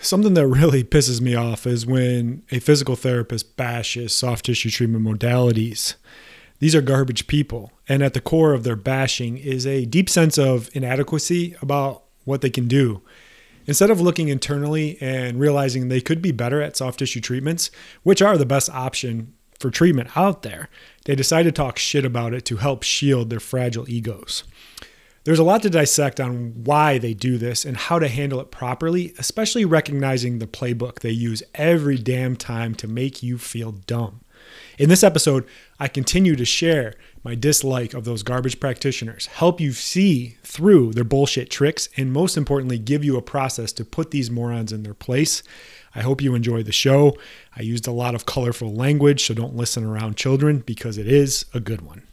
Something that really pisses me off is when a physical therapist bashes soft tissue treatment modalities. These are garbage people, and at the core of their bashing is a deep sense of inadequacy about what they can do. Instead of looking internally and realizing they could be better at soft tissue treatments, which are the best option for treatment out there, they decide to talk shit about it to help shield their fragile egos. There's a lot to dissect on why they do this and how to handle it properly, especially recognizing the playbook they use every damn time to make you feel dumb. In this episode, I continue to share my dislike of those garbage practitioners, help you see through their bullshit tricks, and most importantly, give you a process to put these morons in their place. I hope you enjoy the show. I used a lot of colorful language, so don't listen around children because it is a good one.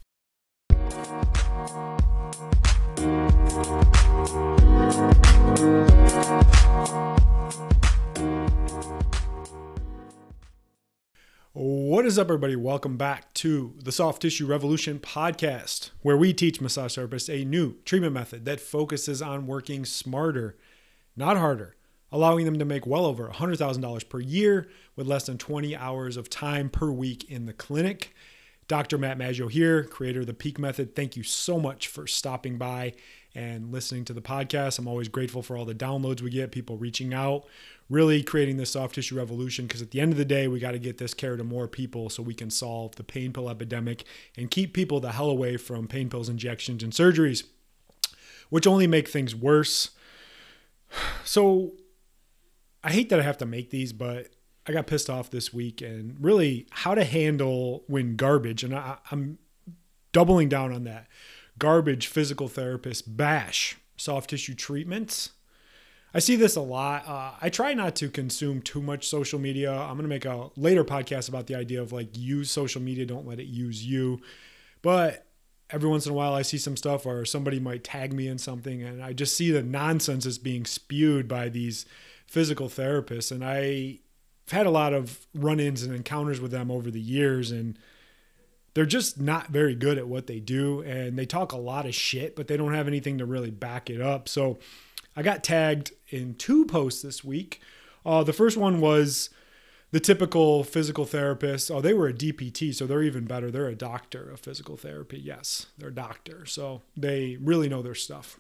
What is up, everybody? Welcome back to the Soft Tissue Revolution podcast, where we teach massage therapists a new treatment method that focuses on working smarter, not harder, allowing them to make well over $100,000 per year with less than 20 hours of time per week in the clinic. Dr. Matt Maggio here, creator of the Peak Method. Thank you so much for stopping by and listening to the podcast. I'm always grateful for all the downloads we get, people reaching out, really creating this soft tissue revolution, because at the end of the day, we got to get this care to more people so we can solve the pain pill epidemic and keep people the hell away from pain pills, injections, and surgeries, which only make things worse. So I hate that I have to make these, but I got pissed off this week and really how to handle when garbage, and I'm doubling down on that, garbage physical therapists bash soft tissue treatments. I see this a lot. I try not to consume too much social media. I'm going to make a later podcast about the idea of like use social media, don't let it use you. But every once in a while I see some stuff or somebody might tag me in something and I just see the nonsense that's being spewed by these physical therapists. And I've had a lot of run-ins and encounters with them over the years, and they're just not very good at what they do. And they talk a lot of shit, but they don't have anything to really back it up. So I got tagged in 2 posts this week. The first one was the typical physical therapist. Oh, they were a DPT, so they're even better. They're a doctor of physical therapy. Yes, they're a doctor. So they really know their stuff.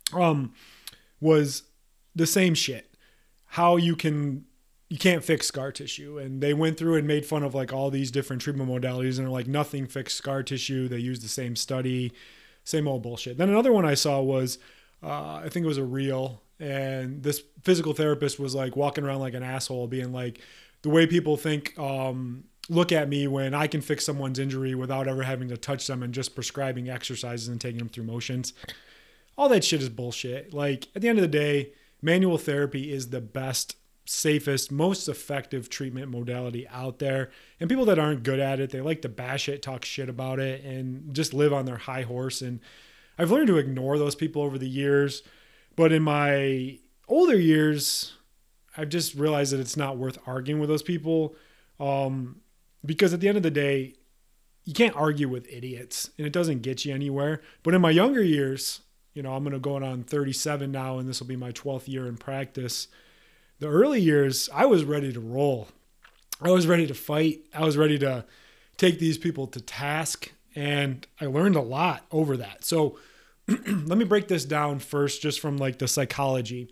Was the same shit. How you can't fix scar tissue. And they went through and made fun of like all these different treatment modalities and they're like, nothing fixed scar tissue. They used the same study, same old bullshit. Then another one I saw was, I think it was a reel, and this physical therapist was like walking around like an asshole being like, the way people think, look at me when I can fix someone's injury without ever having to touch them and just prescribing exercises and taking them through motions. All that shit is bullshit. Like at the end of the day, manual therapy is the best, safest, most effective treatment modality out there. And people that aren't good at it, they like to bash it, talk shit about it, and just live on their high horse. And I've learned to ignore those people over the years, but in my older years, I've just realized that it's not worth arguing with those people, because at the end of the day, you can't argue with idiots and it doesn't get you anywhere. But in my younger years, I'm going to go on 37 now, and this will be my 12th year in practice. The early years, I was ready to roll. I was ready to fight. I was ready to take these people to task. And I learned a lot over that. So let me break this down first, just from like the psychology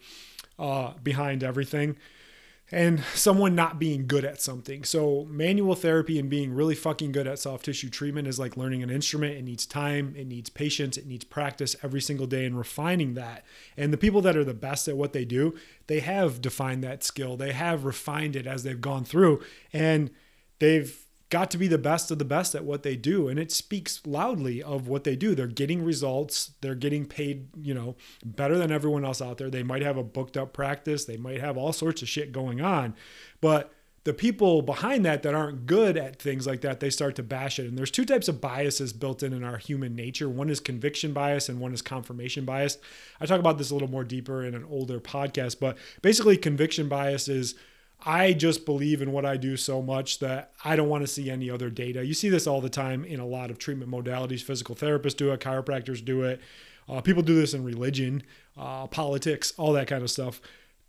behind everything and someone not being good at something. So manual therapy and being really fucking good at soft tissue treatment is like learning an instrument. It needs time, it needs patience, it needs practice every single day and refining that. And the people that are the best at what they do, they have defined that skill. They have refined it as they've gone through, and they've got to be the best of the best at what they do. And it speaks loudly of what they do. They're getting results. They're getting paid, better than everyone else out there. They might have a booked up practice. They might have all sorts of shit going on, but the people behind that aren't good at things like that, they start to bash it. And there's 2 types of biases built in our human nature. One is conviction bias and one is confirmation bias. I talk about this a little more deeper in an older podcast, but basically conviction bias is, I just believe in what I do so much that I don't want to see any other data. You see this all the time in a lot of treatment modalities. Physical therapists do it, chiropractors do it. People do this in religion, politics, all that kind of stuff.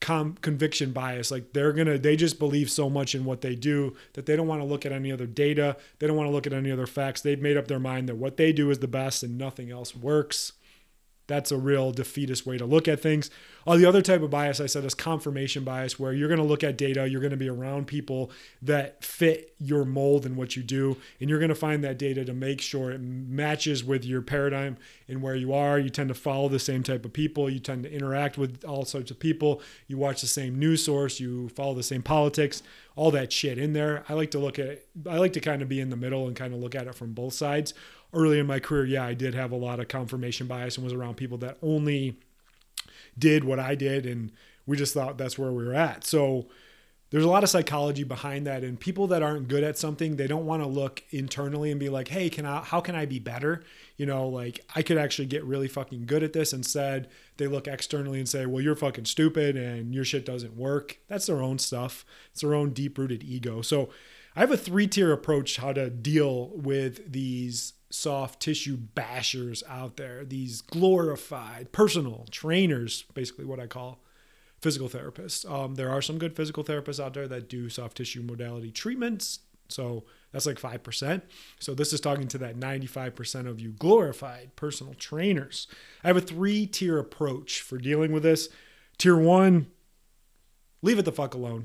conviction bias. Like they just believe so much in what they do that they don't want to look at any other data. They don't want to look at any other facts. They've made up their mind that what they do is the best and nothing else works. That's a real defeatist way to look at things. The other type of bias I said is confirmation bias, where you're going to look at data, you're going to be around people that fit your mold and what you do, and you're going to find that data to make sure it matches with your paradigm and where you are. You tend to follow the same type of people. You tend to interact with all sorts of people. You watch the same news source. You follow the same politics, all that shit in there. I like to kind of be in the middle and kind of look at it from both sides. Early in my career, yeah, I did have a lot of confirmation bias and was around people that only did what I did, and we just thought that's where we were at. So there's a lot of psychology behind that, and people that aren't good at something, they don't want to look internally and be like, hey, how can I be better? Like I could actually get really fucking good at this. Instead, they look externally and say, well, you're fucking stupid and your shit doesn't work. That's their own stuff. It's their own deep-rooted ego. So I have a 3-tier approach how to deal with these soft tissue bashers out there, these glorified personal trainers, basically what I call physical therapists. There are some good physical therapists out there that do soft tissue modality treatments. So that's like 5%. So this is talking to that 95% of you glorified personal trainers. I have a 3-tier approach for dealing with this. Tier 1, leave it the fuck alone.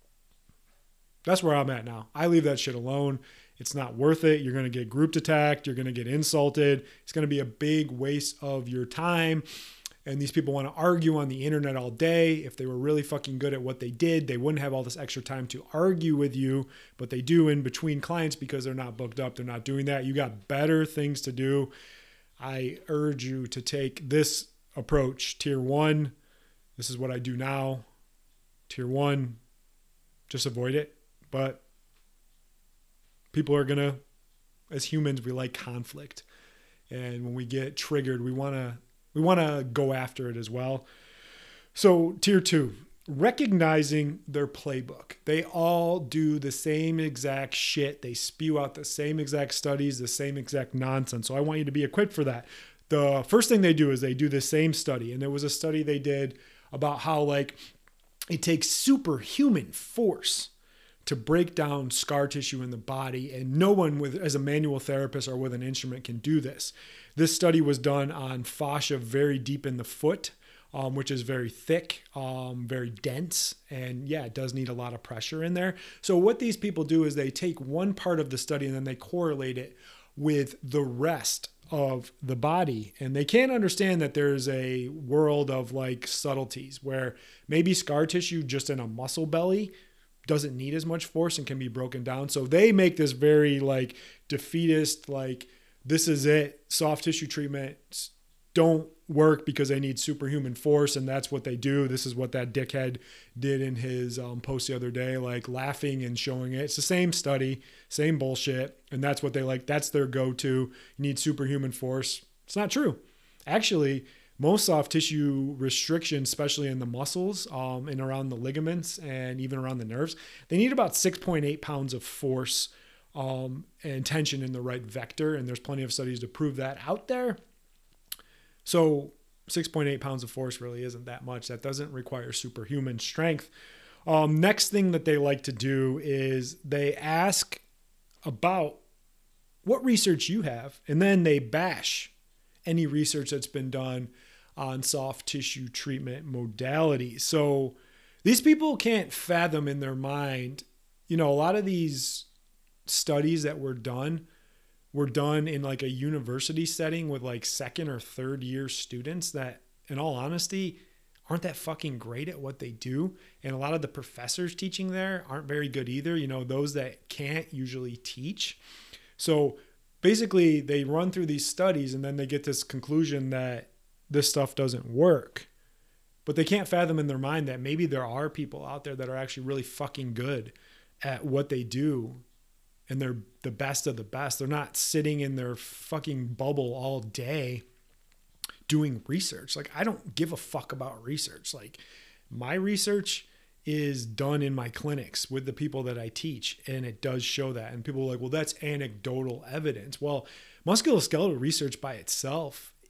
That's where I'm at now. I leave that shit alone. It's not worth it. You're going to get grouped attacked. You're going to get insulted. It's going to be a big waste of your time. And these people want to argue on the internet all day. If they were really fucking good at what they did, they wouldn't have all this extra time to argue with you, but they do in between clients because they're not booked up. They're not doing that. You got better things to do. I urge you to take this approach. Tier 1, this is what I do now. Tier 1, just avoid it. But people are going to, as humans, we like conflict. And when we get triggered, we want to go after it as well. So tier 2, recognizing their playbook. They all do the same exact shit. They spew out the same exact studies, the same exact nonsense. So I want you to be equipped for that. The first thing they do is they do the same study. And there was a study they did about how it takes superhuman force to break down scar tissue in the body, and no one as a manual therapist or with an instrument can do this. This study was done on fascia very deep in the foot, which is very thick, very dense, and yeah, it does need a lot of pressure in there. So what these people do is they take one part of the study and then they correlate it with the rest of the body, and they can't understand that there's a world of subtleties where maybe scar tissue just in a muscle belly doesn't need as much force and can be broken down. So they make this very defeatist, this is it. Soft tissue treatments don't work because they need superhuman force. And that's what they do. This is what that dickhead did in his post the other day, laughing and showing it. It's the same study, same bullshit. And that's what they that's their go-to. You need superhuman force. It's not true. Actually, most soft tissue restrictions, especially in the muscles and around the ligaments and even around the nerves, they need about 6.8 pounds of force and tension in the right vector. And there's plenty of studies to prove that out there. So 6.8 pounds of force really isn't that much. That doesn't require superhuman strength. Next thing that they like to do is they ask about what research you have, and then they bash any research that's been done on soft tissue treatment modalities. So these people can't fathom in their mind, a lot of these studies that were done in a university setting with second or third year students that, in all honesty, aren't that fucking great at what they do. And a lot of the professors teaching there aren't very good either. Those that can't usually teach. So basically they run through these studies and then they get this conclusion that this stuff doesn't work, but they can't fathom in their mind that maybe there are people out there that are actually really fucking good at what they do. And they're the best of the best. They're not sitting in their fucking bubble all day doing research. I don't give a fuck about research. My research is done in my clinics with the people that I teach, and it does show that. And people are like, well, that's anecdotal evidence. Well, musculoskeletal research by itself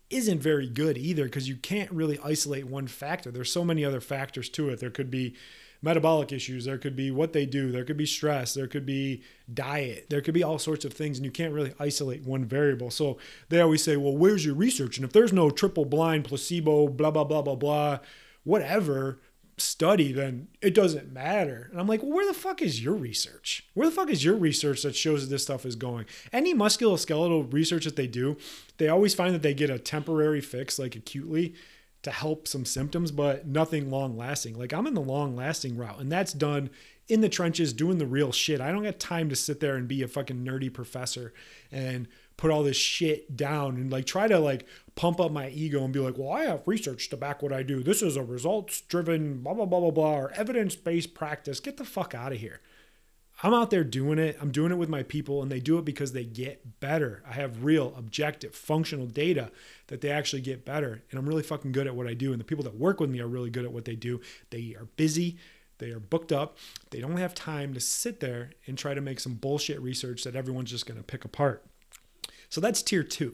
isn't very good either, because you can't really isolate one factor. There's so many other factors to it. There could be metabolic issues, there could be what they do, there could be stress, there could be diet, there could be all sorts of things, and you can't really isolate one variable. So they always say, well, where's your research? And if there's no triple blind placebo, blah, blah, blah, blah, blah, whatever study, then it doesn't matter. And I'm like, well, where the fuck is your research? Where the fuck is your research that shows that this stuff is going? Any musculoskeletal research that they do, they always find that they get a temporary fix, like acutely, to help some symptoms, but nothing long lasting. Like, I'm in the long lasting route, and that's done in the trenches doing the real shit. I don't got time to sit there and be a fucking nerdy professor and put all this shit down and like try to like pump up my ego and be like, well, I have research to back what I do. This is a results driven blah, blah, blah, blah, blah, or evidence-based practice. Get the fuck out of here. I'm out there doing it. I'm doing it with my people, and they do it because they get better. I have real, objective, functional data that they actually get better. And I'm really fucking good at what I do. And the people that work with me are really good at what they do. They are busy. They are booked up. They don't have time to sit there and try to make some bullshit research that everyone's just going to pick apart. So that's tier 2.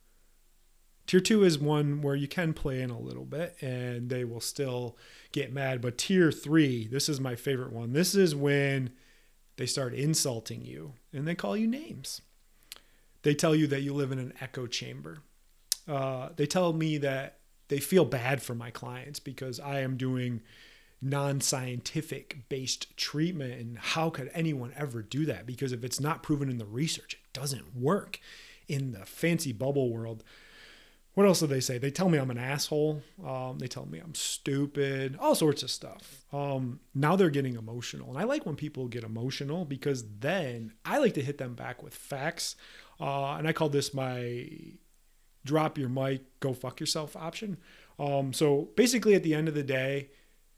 Tier 2 is one where you can play in a little bit and they will still get mad. But tier 3, this is my favorite one. This is when they start insulting you and they call you names. They tell you that you live in an echo chamber. They tell me that they feel bad for my clients because I am doing non-scientific based treatment. And how could anyone ever do that? Because if it's not proven in the research, it doesn't work. In the fancy bubble world, what else do they say? They tell me I'm an asshole. They tell me I'm stupid, all sorts of stuff. Now they're getting emotional. And I like when people get emotional because then I like to hit them back with facts. And I call this my drop your mic, go fuck yourself option. So basically at the end of the day,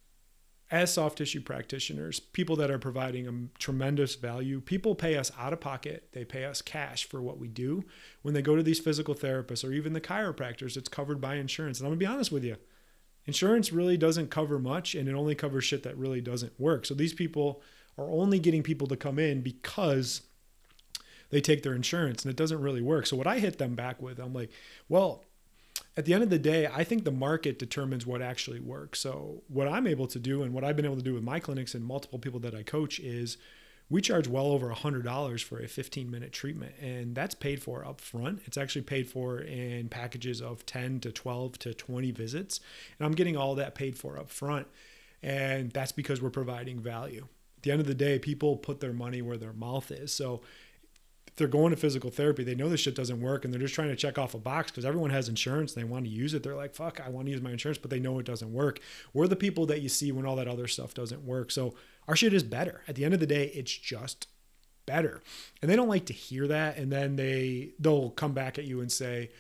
as soft tissue practitioners, people that are providing a tremendous value, people pay us out of pocket. They pay us cash for what we do. When they go to these physical therapists or even the chiropractors, it's covered by insurance. And I'm gonna be honest with you, insurance really doesn't cover much, and it only covers shit that really doesn't work. So these people are only getting people to come in because they take their insurance, and it doesn't really work. So what I hit them back with, I'm like, well, at the end of the day, I think the market determines what actually works. So what I'm able to do and what I've been able to do with my clinics and multiple people that I coach is we charge well over $100 for a 15-minute treatment. And that's paid for up front. It's actually paid for in packages of 10 to 12 to 20 visits. And I'm getting all that paid for up front. And that's because we're providing value. At the end of the day, people put their money where their mouth is. So if they're going to physical therapy, they know this shit doesn't work and they're just trying to check off a box because everyone has insurance. They want to use it. They're like, fuck, I want to use my insurance, but they know it doesn't work. We're the people that you see when all that other stuff doesn't work. So our shit is better. At the end of the day, it's just better. And they don't like to hear that. And then they'll come back at you and say,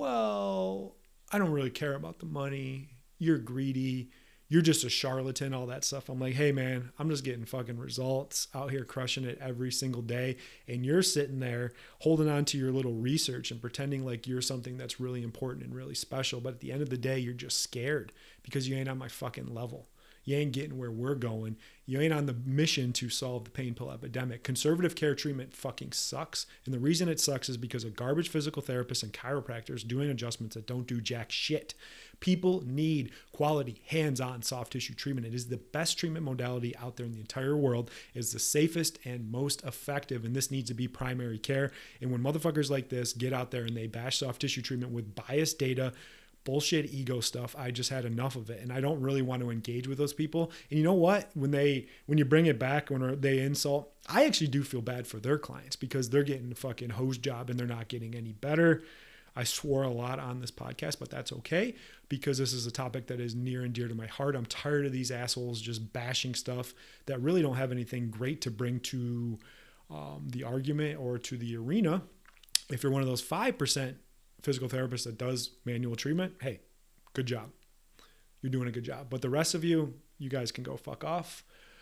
well, I don't really care about the money. You're greedy. You're just a charlatan, all that stuff. I'm like, hey man, I'm just getting fucking results out here crushing it every single day. And you're sitting there holding on to your little research and pretending like you're something that's really important and really special. But at the end of the day, you're just scared because you ain't on my fucking level. You ain't getting where we're going. You ain't on the mission to solve the pain pill epidemic. Conservative care treatment fucking sucks. And the reason it sucks is because of garbage physical therapists and chiropractors doing adjustments that don't do jack shit. People need quality, hands-on soft tissue treatment. It is the best treatment modality out there in the entire world. It's the safest and most effective, and this needs to be primary care. And when motherfuckers like this get out there and they bash soft tissue treatment with biased data, bullshit ego stuff, I just had enough of it. And I don't really want to engage with those people. And you know what? When you bring it back, when they insult, I actually do feel bad for their clients because they're getting a fucking hose job and they're not getting any better. I swore a lot on this podcast, but that's okay because this is a topic that is near and dear to my heart. I'm tired of these assholes just bashing stuff that really don't have anything great to bring to the argument or to the arena. If you're one of those 5% physical therapist that does manual treatment, hey, good job. You're doing a good job. But the rest of you guys can go fuck off.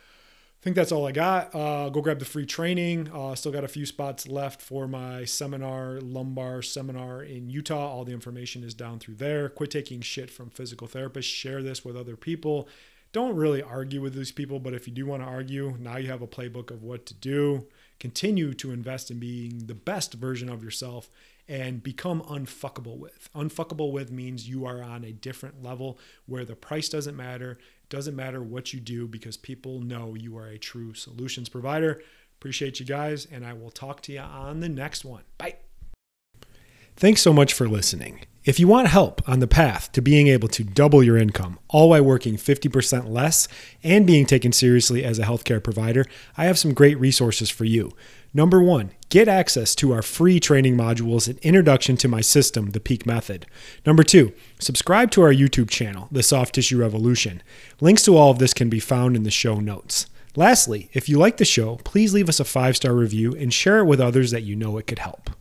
I think that's all I got. Go grab the free training. Still got a few spots left for my lumbar seminar in Utah. All the information is down through there. Quit taking shit from physical therapists. Share this with other people. Don't really argue with these people, but if you do want to argue, now you have a playbook of what to do. Continue to invest in being the best version of yourself and become unfuckable with. Unfuckable with means you are on a different level where the price doesn't matter. It doesn't matter what you do because people know you are a true solutions provider. Appreciate you guys, and I will talk to you on the next one. Bye. Thanks so much for listening. If you want help on the path to being able to double your income, all while working 50% less and being taken seriously as a healthcare provider, I have some great resources for you. Number one, get access to our free training modules and introduction to my system, the Peak Method. Number two, subscribe to our YouTube channel, The Soft Tissue Revolution. Links to all of this can be found in the show notes. Lastly, if you like the show, please leave us a 5-star review and share it with others that you know it could help.